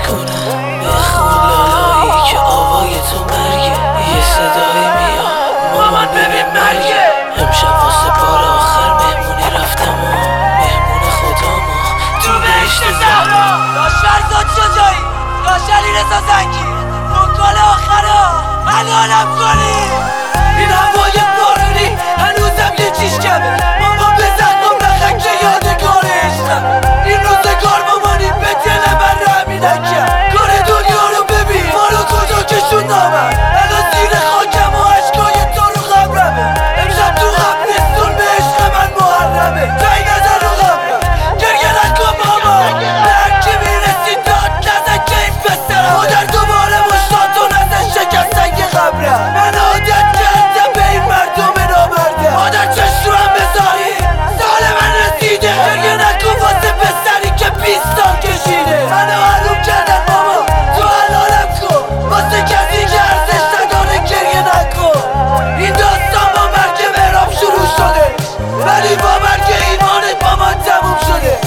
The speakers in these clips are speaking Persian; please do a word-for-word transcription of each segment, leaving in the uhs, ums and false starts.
کنم. بخون لالایی که آوای تو مرگه، یه صدایی میاد مامان ببین مرگه. امشب واسه بار آخر مهمونی رفتم و مهمون خدامو تو بهشت زهرا. داش فرزاد شجاعی، داش علیرضا زنگی، وکال آخرا الانم کنی. این هوای بارونی هنوزم یه چیش کمه، مامان بزن کن بخن که یادگار عشقم. این روزگار مامانی به دل من رحمی نکرد. کار دنیا رو ببین ما رو کجا کشون نامد. الان زیر خاکم و عشقای تو رو قبرمه. امشب تو قبرستون به عشق من محرمه. جایی نزن رو قبرم گریه نکن مامان. به هرکی میرسی داد نزن که این پسرم مادر دوباره مشتاد و نزن شکستن که قبرم. من عادت کردم به این مردم نامرده، مادر چشم رو هم بذاری سال من رسیده. گریه نکن واسه پسری که بیست سال کشیده. منو حروم کردن ماما تو حلالم کن، واسه کسی که ارزش نداره گریه نکن. این داستان با مرگ مهراب شروع شده، ولی با مرگ ایمانت با من تموم شده.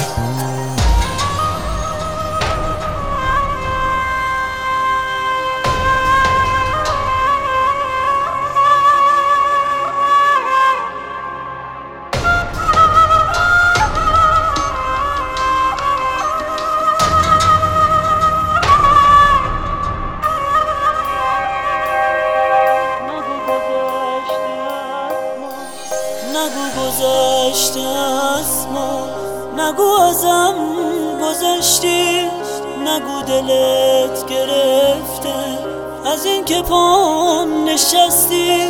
نگو گذشته از ما، نگو ازم گذشتی، نگو دلت گرفته از این که پام نشستی.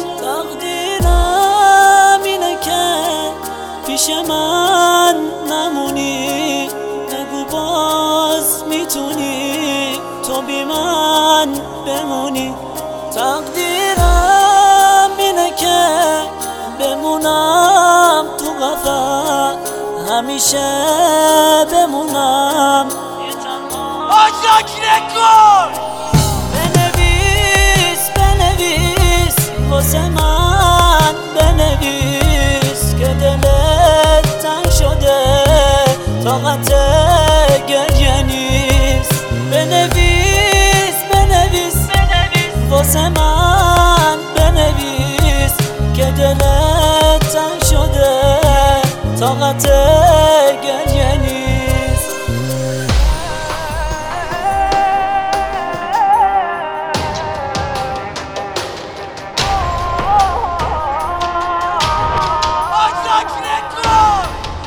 تقدیرم اینه که پیش من نمونی، نگو باز میتونی تو بی من بمونی. تقدیرم اینه که بمونم تو قفس، همیشه بمونم آشاک نکن. بنویس بنویس واسه من، بنویس که دلت تنگ شده طاقت گریه نیست. بنویس بنویس واسه من، بنویس که دلت تنگ شده طاقت گریه نیست. آشاک نکن.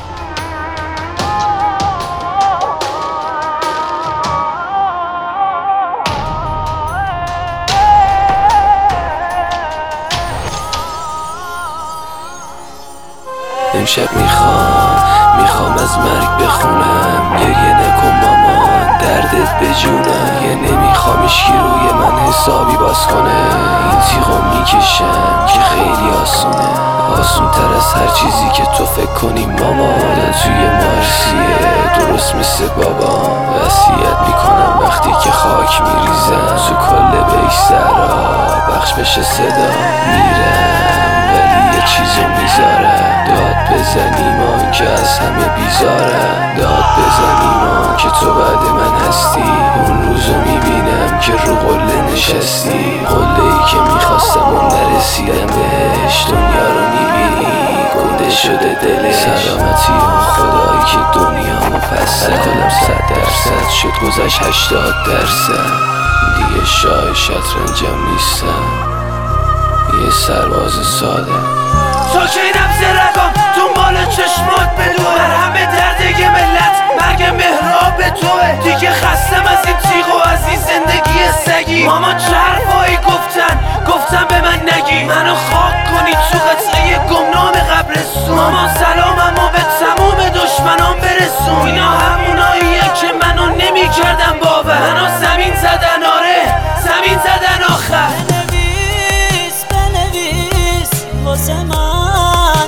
امشب میخوام میخوام از مرگ بخونم. گریه نکن مامان دردت به جونم. یه نمیخوام اشکی روی من حسابی باز کنه. این تیغو میکشم که خیلی آسونه، آسون تر از هر چیزی که تو فکر کنی مامان. آدم توی مارسیه درست مثل بابا، وصیت میکنم وقتی که خاک میریزم تو کل بیش زهرا بخش بشه صدا. میرم ولی یه چیزو میذارم، داد بزن ایمان که از همه بیزارم. داد بزن ایمان که تو بعد من هستی، اون روزو میبینم که رو قله نشستی. قله ای که میخواستم و نرسیدم بهش. دنیا رو میبینی گنده شده دلش. سلامتی اون خدایی که دنیامو پس الکلم صد درصد شد گذشت هشتاد درصد. دیگه شاه شطرنجم نیستم، یه سرباز ساده. ساکینم زرگم دنبال چشمات بدوه، در همه درده ملت مرگ مهراب توه. دیگه خستم از این تیغ و از این زندگی سگی. مامان چه حرفایی گفتن گفتن به من نگی، منو خاک کنی تو قطعه گمنام قبرستون. مامان سلامم و به تموم دشمنان برسون. اینا هموناییه که منو نمی کردن باور، منو زمین زدن آره زمین زدن آخر. بنویس بنویس واسه من،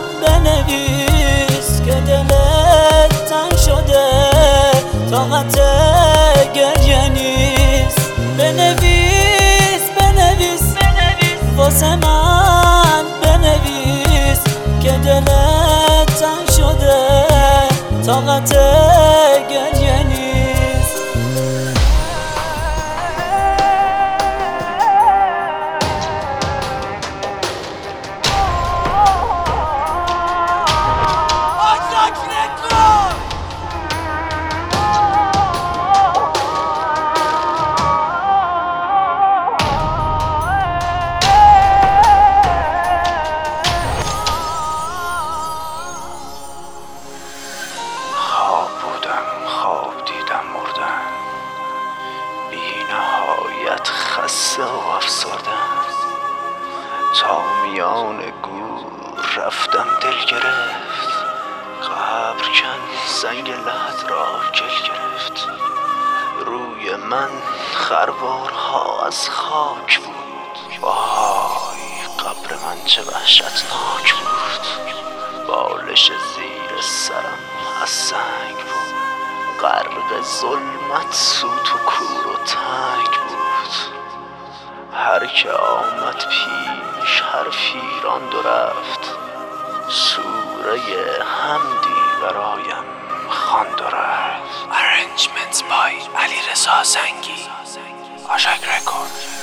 بنویس که دلت تنگ شده طاقت گریه نیست. بنویس بنویس واسه من، بنویس که دلت تنگ شده طاقت گریه نیست. دل گرفت، قبر کن سنگ لحد را گل گرفت. روی من خروارها از خاک بود، وای قبر من چه وحشتناک بود. بالش زیر سرم از سنگ بود، غرق ظلمت سوت و کور و تنگ بود. هر که آمد پیش حرفی راند و رفت، سوره حمدی برایم خواند و رفت. Arrangements by علیرضا زنگی. آشک رکورد.